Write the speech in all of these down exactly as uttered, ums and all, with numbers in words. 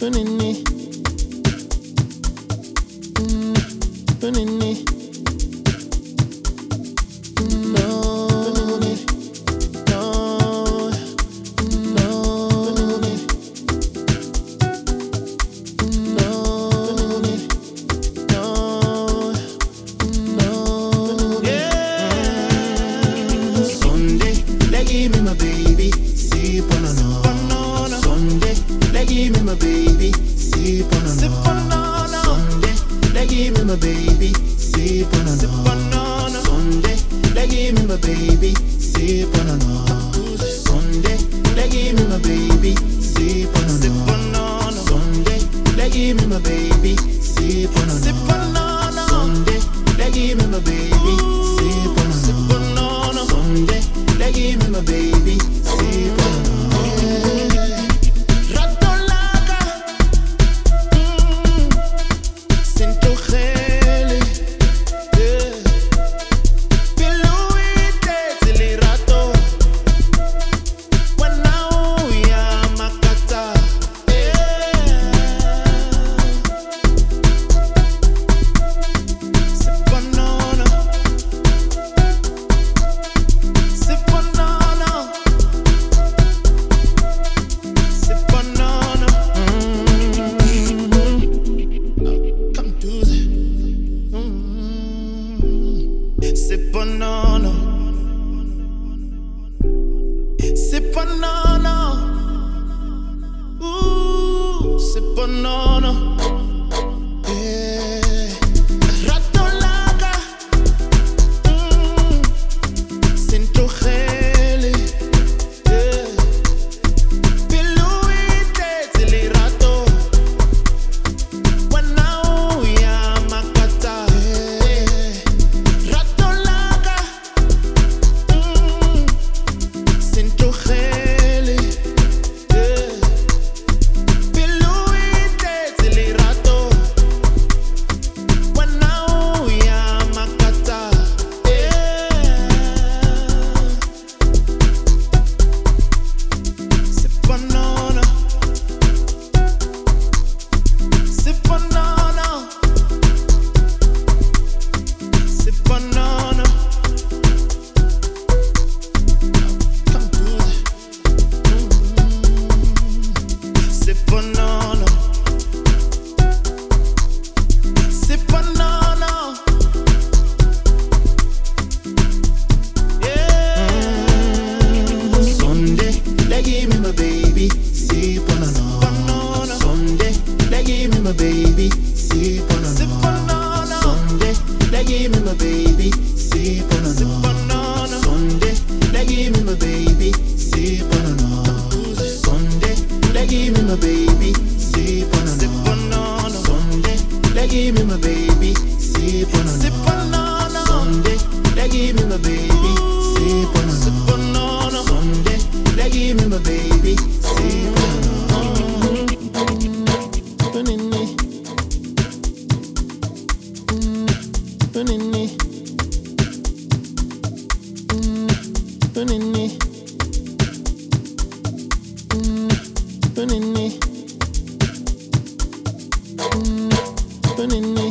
Panini. Mm, Panini. Mm, No. Panini. No. Mm, No. Panini. Mm, No. Panini. No. Mm, No. Yeah. Sunday, like give me my baby, sip on no. Sunday, like give me my baby, sip on no. Sunday, like give me my baby, sip on no. Sunday, like give me my baby, sip on no. Sunday, like give me my baby, sip on no. Sunday, like give me my baby, sip on no. Sunday, like give me my baby, sip on no. Sunday, like give me my baby, sip on no. C'est banana. C'est banana. Ooh, c'est banana. Yeah. Ratolaga. Mm. Sinto gele. Yeah. Piluite tili rato. Wanau ya makata. Yeah. Ratolaga. Mm. Sinto gele. Yeah. Piluite tili rato. Wanau ya makata. Yeah. C'est banana. C'est banana. C'est banana. Come do it. C'est banana. C'est banana. Yeah. Sunday, like give me my baby, sip on no. Sunday, like give me my baby, sip on C'est no. banana. Sunday, like give me my baby, sip on no. Banana. Sunday, like give me my baby, sip on no. Sunday, like give me my baby, sip on C'est no. banana. Sunday, like give me my baby, sip on C'est no. banana. Sunday, like give me my baby, sip on C'est no. banana. Sunday, like give me my baby, sip on no. Panini. Mm, Panini. Mm, Panini. Mm, Panini. Mm, Panini.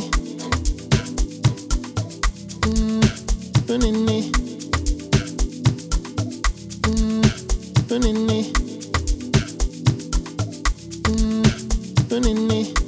Mm, Panini. Mm, Panini. Mm, Panini.